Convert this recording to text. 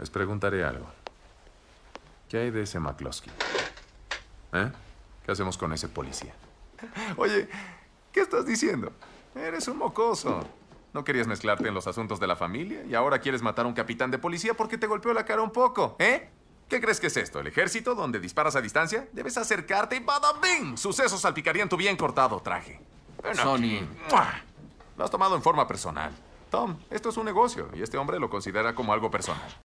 Les preguntaré algo. ¿Qué hay de ese McCloskey? ¿Eh? ¿Qué hacemos con ese policía? Oye, ¿qué estás diciendo? Eres un mocoso. ¿No querías mezclarte en los asuntos de la familia? ¿Y ahora quieres matar a un capitán de policía porque te golpeó la cara un poco? ¿Eh? ¿Qué crees que es esto? ¿El ejército donde disparas a distancia? Debes acercarte y ¡bada bing! Sucesos salpicarían tu bien cortado traje. Ven Sonny. aquí. ¡Mua! Lo has tomado en forma personal. Tom, esto es un negocio y este hombre lo considera como algo personal.